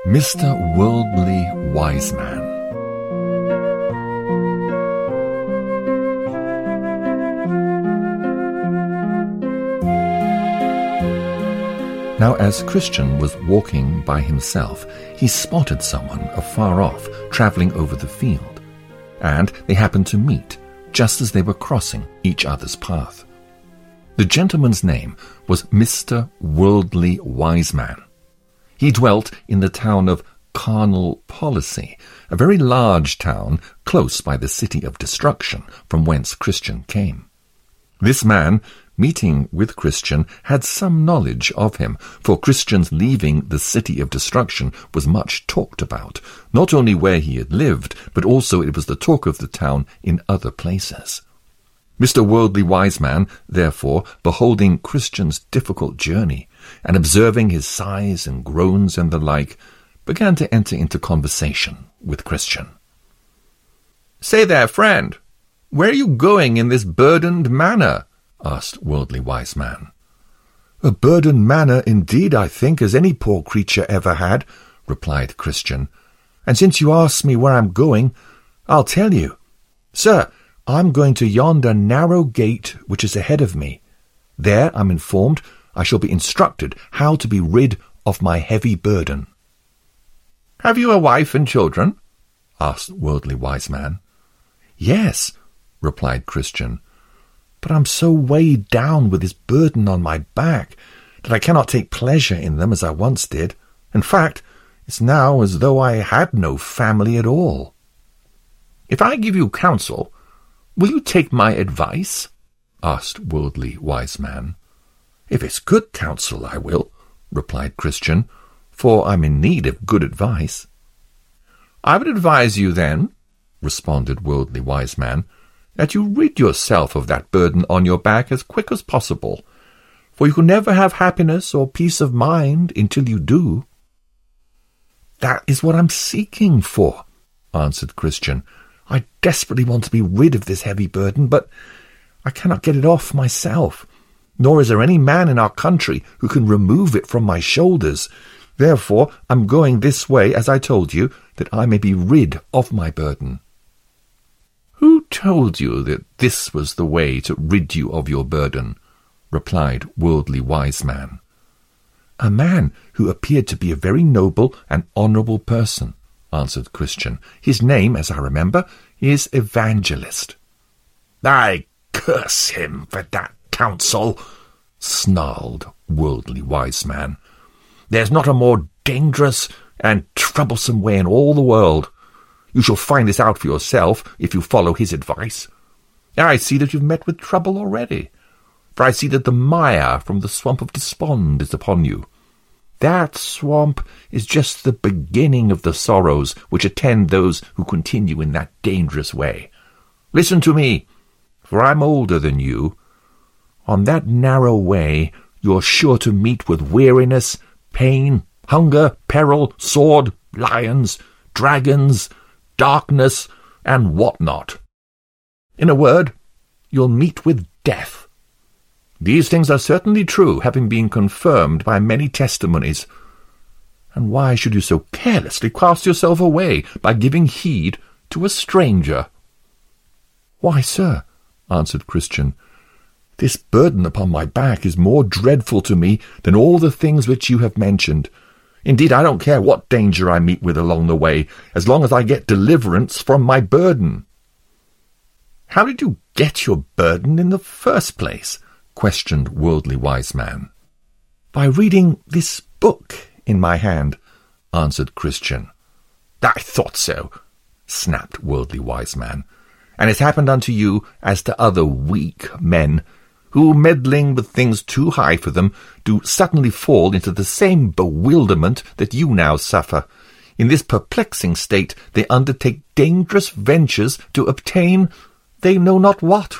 Mr. Worldly Wise Man. Now, as Christian was walking by himself, he spotted someone afar off, travelling over the field, and they happened to meet just as they were crossing each other's path. The gentleman's name was Mr. Worldly Wise Man. He dwelt in the town of Carnal Policy, a very large town close by the city of destruction from whence Christian came. This man, meeting with Christian, had some knowledge of him, for Christian's leaving the city of destruction was much talked about, not only where he had lived, but also it was the talk of the town in other places. Mr. Worldly Wise Man, therefore, beholding Christian's difficult journey, and observing his sighs and groans and the like, began to enter into conversation with Christian. "Say there, friend, where are you going in this burdened manner?" asked Worldly Wise Man. "A burdened manner indeed, I think, as any poor creature ever had," replied Christian. "And since you ask me where I'm going, I'll tell you. Sir, I'm going to yonder narrow gate which is ahead of me. There, I'm informed, I shall be instructed how to be rid of my heavy burden." "Have you a wife and children?" asked Worldly Wise Man. "Yes," replied Christian, "but I'm so weighed down with this burden on my back that I cannot take pleasure in them as I once did. In fact, it's now as though I had no family at all." "If I give you counsel, will you take my advice?" asked Worldly Wise Man. "If it's good counsel, I will," replied Christian, "for I'm in need of good advice." "I would advise you, then," responded Worldly Wise Man, "that you rid yourself of that burden on your back as quick as possible, for you can never have happiness or peace of mind until you do." "That is what I'm seeking for," answered Christian. "I desperately want to be rid of this heavy burden, but I cannot get it off myself, nor is there any man in our country who can remove it from my shoulders. Therefore, I'm going this way, as I told you, that I may be rid of my burden." "Who told you that this was the way to rid you of your burden?" replied Worldly Wise Man. "A man who appeared to be a very noble and honourable person," answered Christian. "His name, as I remember, is Evangelist." "I curse him for that counsel," snarled Worldly Wise Man. "There's not a more dangerous and troublesome way in all the world. You shall find this out for yourself if you follow his advice. I see that you've met with trouble already, for I see that the mire from the swamp of despond is upon you. That swamp is just the beginning of the sorrows which attend those who continue in that dangerous way. Listen to me, for I'm older than you. On that narrow way you're sure to meet with weariness, pain, hunger, peril, sword, lions, dragons, darkness, and what not. In a word, you'll meet with death. These things are certainly true, having been confirmed by many testimonies. And why should you so carelessly cast yourself away by giving heed to a stranger?" "Why, sir," answered Christian, "this burden upon my back is more dreadful to me than all the things which you have mentioned. Indeed, I don't care what danger I meet with along the way, as long as I get deliverance from my burden." "How did you get your burden in the first place?" questioned Worldly Wise Man. "By reading this book in my hand," answered Christian. "I thought so," snapped Worldly Wise Man. "And it's happened unto you as to other weak men, who, meddling with things too high for them, do suddenly fall into the same bewilderment that you now suffer. In this perplexing state they undertake dangerous ventures to obtain they know not what."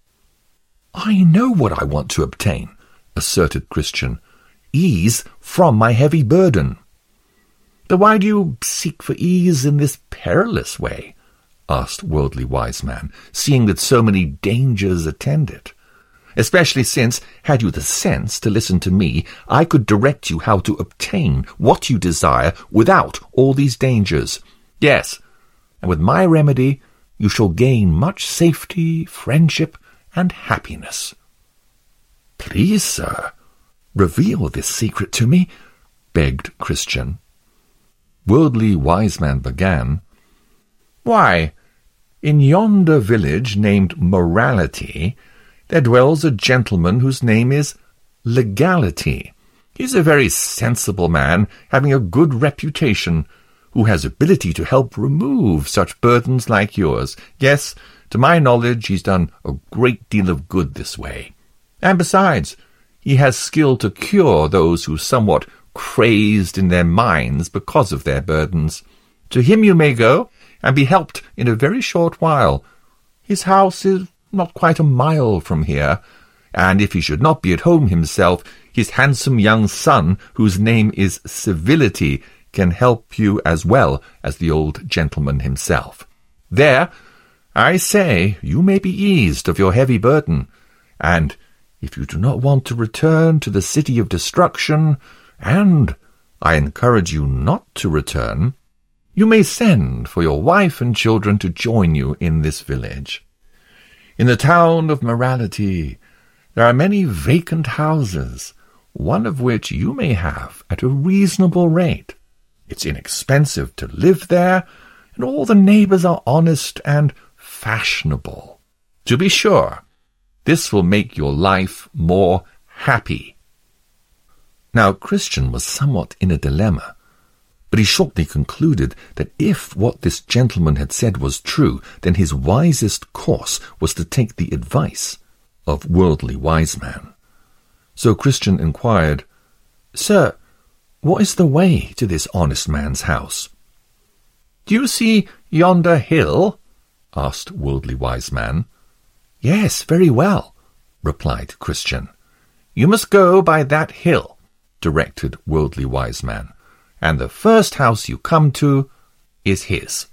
"I know what I want to obtain," asserted Christian. "Ease from my heavy burden." "But why do you seek for ease in this perilous way?" asked Worldly Wise Man, "seeing that so many dangers attend it. especially since, had you the sense to listen to me, I could direct you how to obtain what you desire without all these dangers. Yes, and with my remedy you shall gain much safety, friendship, and happiness." "Please, sir, reveal this secret to me," begged Christian. Worldly Wiseman began, "Why, in yonder village named Morality, there dwells a gentleman whose name is Legality. He's a very sensible man, having a good reputation, who has ability to help remove such burdens like yours. Yes, to my knowledge, he's done a great deal of good this way. And besides, he has skill to cure those who are somewhat crazed in their minds because of their burdens. To him you may go, and be helped in a very short while. His house is not quite a mile from here, and if he should not be at home himself, his handsome young son, whose name is Civility, can help you as well as the old gentleman himself. There, I say, you may be eased of your heavy burden, and if you do not want to return to the city of destruction, and I encourage you not to return, you may send for your wife and children to join you in this village. In the town of Morality there are many vacant houses, one of which you may have at a reasonable rate. It's inexpensive to live there, and all the neighbours are honest and fashionable. To be sure, this will make your life more happy." Now Christian was somewhat in a dilemma, but he shortly concluded that if what this gentleman had said was true, then his wisest course was to take the advice of Worldly Wiseman. So Christian inquired, "Sir, what is the way to this honest man's house?" "Do you see yonder hill?" asked Worldly Wiseman. "Yes, very well," replied Christian. "You must go by that hill," directed Worldly Wiseman, "and the first house you come to is his."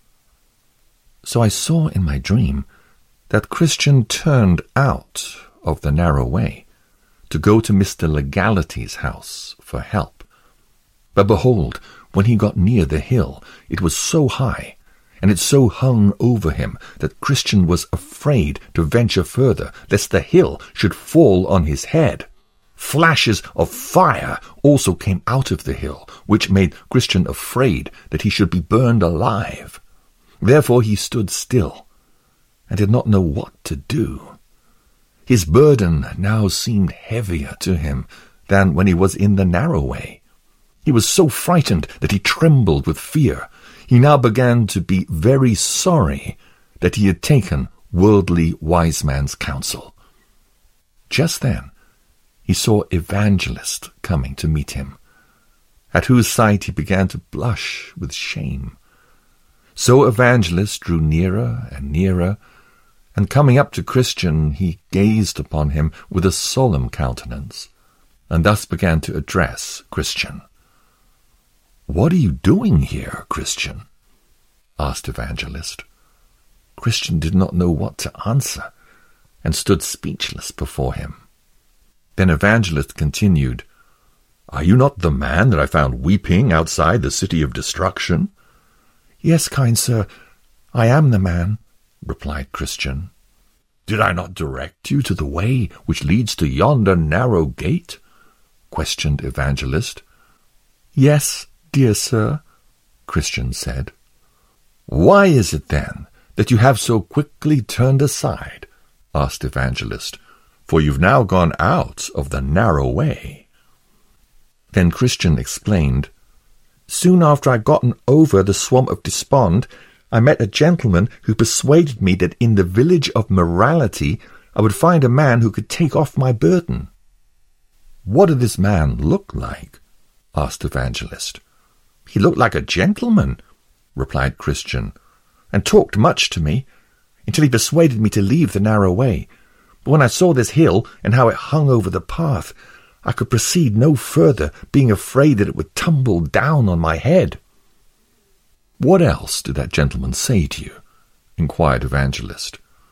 So I saw in my dream that Christian turned out of the narrow way to go to Mr. Legality's house for help. But behold, when he got near the hill, it was so high, and it so hung over him, that Christian was afraid to venture further, lest the hill should fall on his head. Flashes of fire also came out of the hill, which made Christian afraid that he should be burned alive. Therefore he stood still, and did not know what to do. His burden now seemed heavier to him than when he was in the narrow way. He was so frightened that he trembled with fear. He now began to be very sorry that he had taken Worldly Wiseman's counsel. Just then he saw Evangelist coming to meet him, at whose sight he began to blush with shame. So Evangelist drew nearer and nearer, and coming up to Christian, he gazed upon him with a solemn countenance, and thus began to address Christian. "What are you doing here, Christian?" asked Evangelist. Christian did not know what to answer, and stood speechless before him. Then Evangelist continued, "Are you not the man that I found weeping outside the city of destruction?" "Yes, kind sir, I am the man," replied Christian. "Did I not direct you to the way which leads to yonder narrow gate?" questioned Evangelist. "Yes, dear sir," Christian said. "Why is it, then, that you have so quickly turned aside?" asked Evangelist, "for you've now gone out of the narrow way." Then Christian explained, "Soon after I'd gotten over the swamp of despond, I met a gentleman who persuaded me that in the village of Morality I would find a man who could take off my burden." "What did this man look like?" asked Evangelist. "He looked like a gentleman," replied Christian, "and talked much to me, until he persuaded me to leave the narrow way. But when I saw this hill, and how it hung over the path, I could proceed no further, being afraid that it would tumble down on my head." "What else did that gentleman say to you?" inquired Evangelist.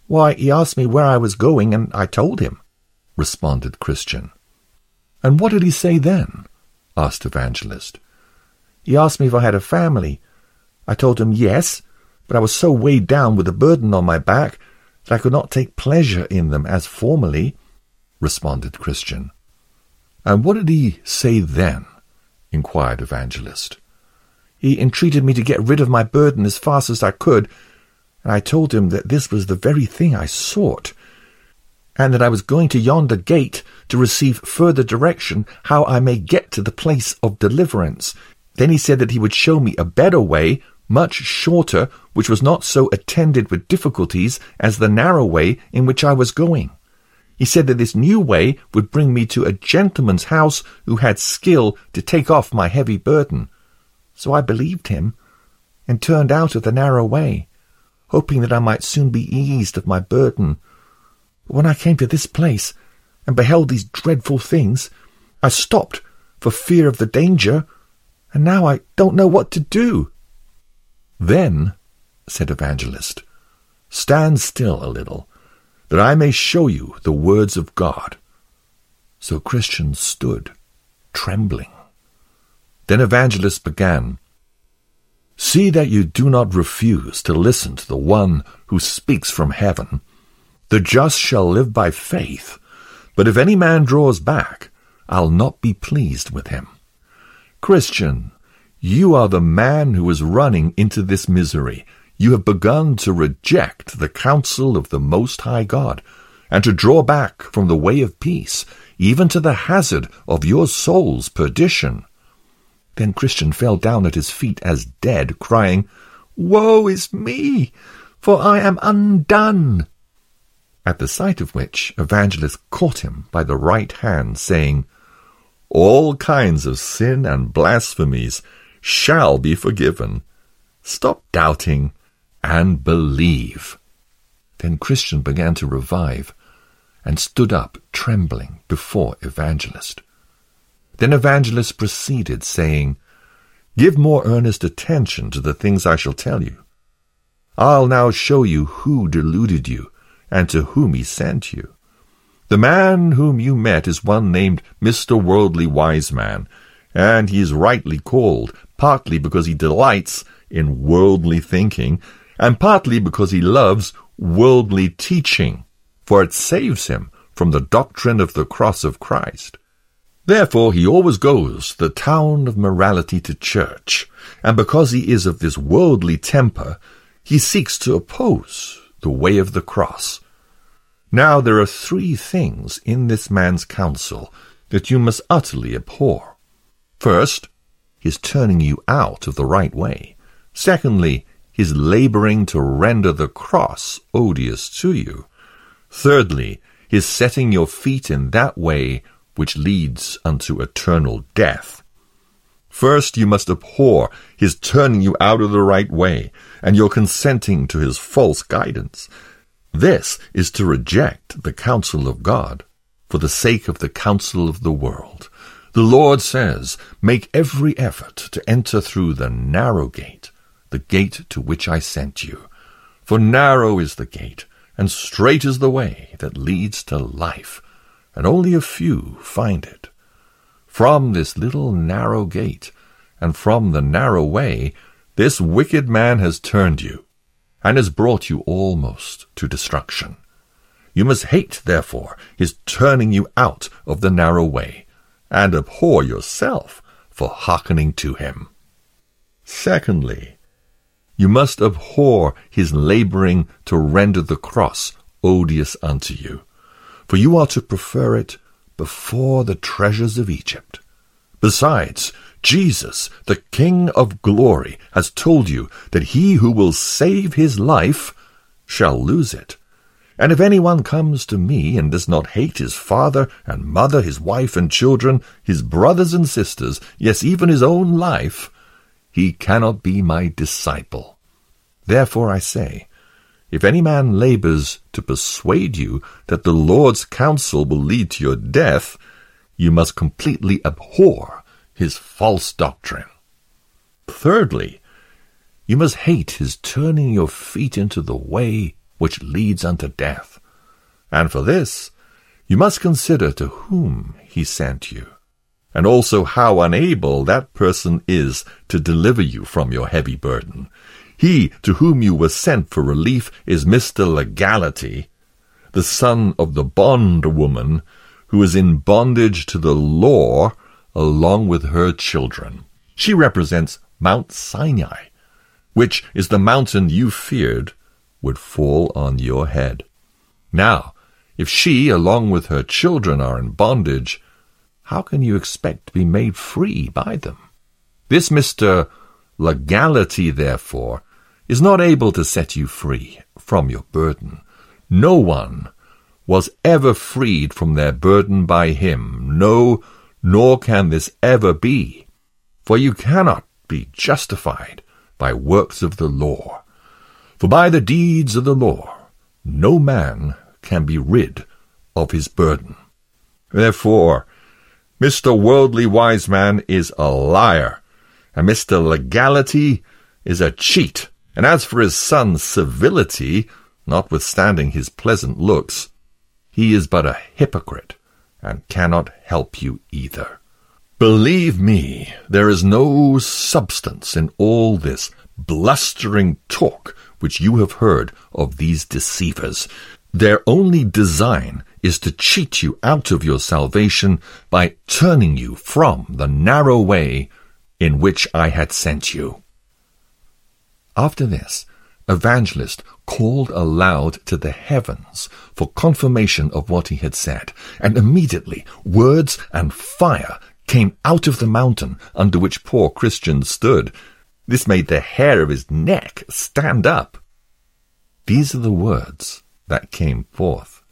Why, he asked me where I was going, and I told him, responded Christian. And what did he say then? Asked Evangelist. He asked me if I had a family. I told him yes, but I was so weighed down with the burden on my back that I could not take pleasure in them as formerly, responded Christian. And what did he say then? Inquired Evangelist. He entreated me to get rid of my burden as fast as I could, and I told him that this was the very thing I sought, and that I was going to yonder gate to receive further direction how I may get to the place of deliverance. Then he said that he would show me a better way, much shorter, which was not so attended with difficulties as the narrow way in which I was going. He said that this new way would bring me to a gentleman's house who had skill to take off my heavy burden. So I believed him, and turned out of the narrow way, hoping that I might soon be eased of my burden. But when I came to this place, and beheld these dreadful things, I stopped for fear of the danger, and now I don't know what to do. Then, said Evangelist, stand still a little, that I may show you the words of God. So Christian stood, trembling. Then Evangelist began, See that you do not refuse to listen to the one who speaks from heaven. The just shall live by faith, but if any man draws back, I'll not be pleased with him. Christian, you are the man who is running into this misery. You have begun to reject the counsel of the Most High God, and to draw back from the way of peace, even to the hazard of your soul's perdition. Then Christian fell down at his feet as dead, crying, Woe is me, for I am undone. At the sight of which Evangelist caught him by the right hand, saying, All kinds of sin and blasphemies shall be forgiven. Stop doubting and believe. Then Christian began to revive, and stood up trembling before Evangelist. Then Evangelist proceeded, saying, Give more earnest attention to the things I shall tell you. I'll now show you who deluded you, and to whom he sent you. The man whom you met is one named Mr. Worldly Wise Man, and he is rightly called, partly because he delights in worldly thinking, and partly because he loves worldly teaching, for it saves him from the doctrine of the cross of Christ. Therefore he always goes to the town of morality to church, and because he is of this worldly temper, he seeks to oppose the way of the cross. Now there are 3 things in this man's counsel that you must utterly abhor. First, his turning you out of the right way. Secondly, his laboring to render the cross odious to you. Thirdly, his setting your feet in that way which leads unto eternal death. First you must abhor his turning you out of the right way, and your consenting to his false guidance. This is to reject the counsel of God, for the sake of the counsel of the world. The Lord says, Make every effort to enter through the narrow gate, the gate to which I sent you. For narrow is the gate, and strait is the way that leads to life, and only a few find it. From this little narrow gate, and from the narrow way, this wicked man has turned you, and has brought you almost to destruction. You must hate, therefore, his turning you out of the narrow way, and abhor yourself for hearkening to him. Secondly, you must abhor his laboring to render the cross odious unto you, for you are to prefer it before the treasures of Egypt. Besides, Jesus, the King of glory, has told you that he who will save his life shall lose it. And if anyone comes to me and does not hate his father and mother, his wife and children, his brothers and sisters, yes, even his own life, he cannot be my disciple. Therefore I say, if any man labors to persuade you that the Lord's counsel will lead to your death, you must completely abhor his false doctrine. Thirdly, you must hate his turning your feet into the way which leads unto death. And for this you must consider to whom he sent you, and also how unable that person is to deliver you from your heavy burden. He to whom you were sent for relief is Mr. Legality, the son of the bondwoman, who is in bondage to the law along with her children. She represents Mount Sinai, which is the mountain you feared would fall on your head. Now, if she, along with her children, are in bondage, how can you expect to be made free by them? This Mr. Legality, therefore, is not able to set you free from your burden. No one was ever freed from their burden by him. No, nor can this ever be. For you cannot be justified by works of the law. For by the deeds of the law no man can be rid of his burden. Therefore, Mr. Worldly Wise Man is a liar, and Mr. Legality is a cheat. And as for his son Civility, notwithstanding his pleasant looks, he is but a hypocrite, and cannot help you either. Believe me, there is no substance in all this blustering talk which you have heard of these deceivers. Their only design is to cheat you out of your salvation by turning you from the narrow way in which I had sent you. After this, Evangelist called aloud to the heavens for confirmation of what he had said, and immediately words and fire came out of the mountain under which poor Christian stood. This made the hair of his neck stand up. These are the words that came forth.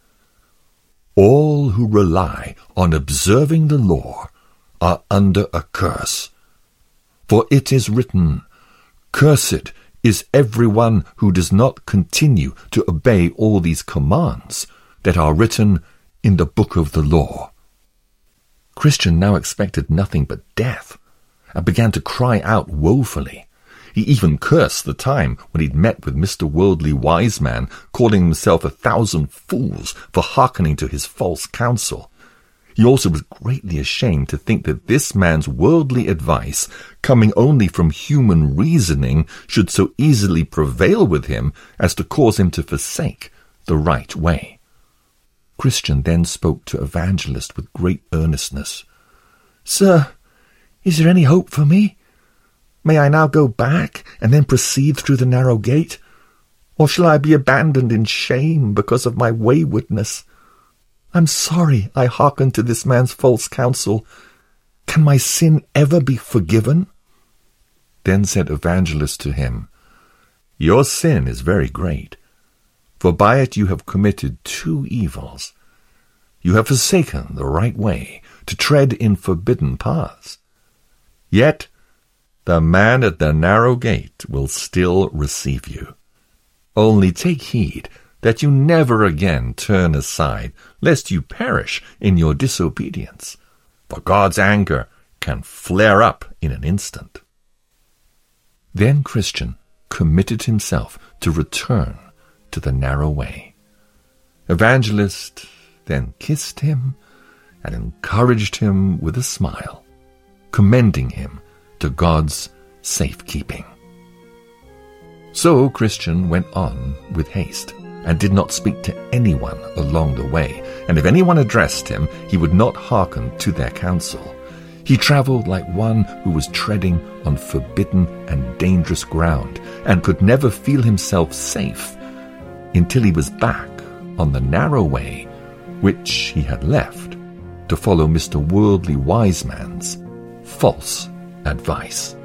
All who rely on observing the law are under a curse. For it is written, Cursed is everyone who does not continue to obey all these commands that are written in the book of the law. Christian now expected nothing but death, and began to cry out woefully. He even cursed the time when he'd met with Mr. Worldly Wise Man, calling himself 1,000 fools for hearkening to his false counsel. He also was greatly ashamed to think that this man's worldly advice, coming only from human reasoning, should so easily prevail with him as to cause him to forsake the right way. Christian then spoke to Evangelist with great earnestness. Sir, is there any hope for me? May I now go back and then proceed through the narrow gate? Or shall I be abandoned in shame because of my waywardness? I'm sorry I hearkened to this man's false counsel. Can my sin ever be forgiven? Then said Evangelist to him, Your sin is very great, for by it you have committed 2 evils. You have forsaken the right way to tread in forbidden paths. Yet the man at the narrow gate will still receive you. Only take heed that you never again turn aside, lest you perish in your disobedience, for God's anger can flare up in an instant. Then Christian committed himself to return to the narrow way. Evangelist then kissed him and encouraged him with a smile, commending him to God's safekeeping. So Christian went on with haste, and did not speak to anyone along the way, and if anyone addressed him, he would not hearken to their counsel. He travelled like one who was treading on forbidden and dangerous ground, and could never feel himself safe until he was back on the narrow way which he had left to follow Mr. Worldly Wise Man's false advice.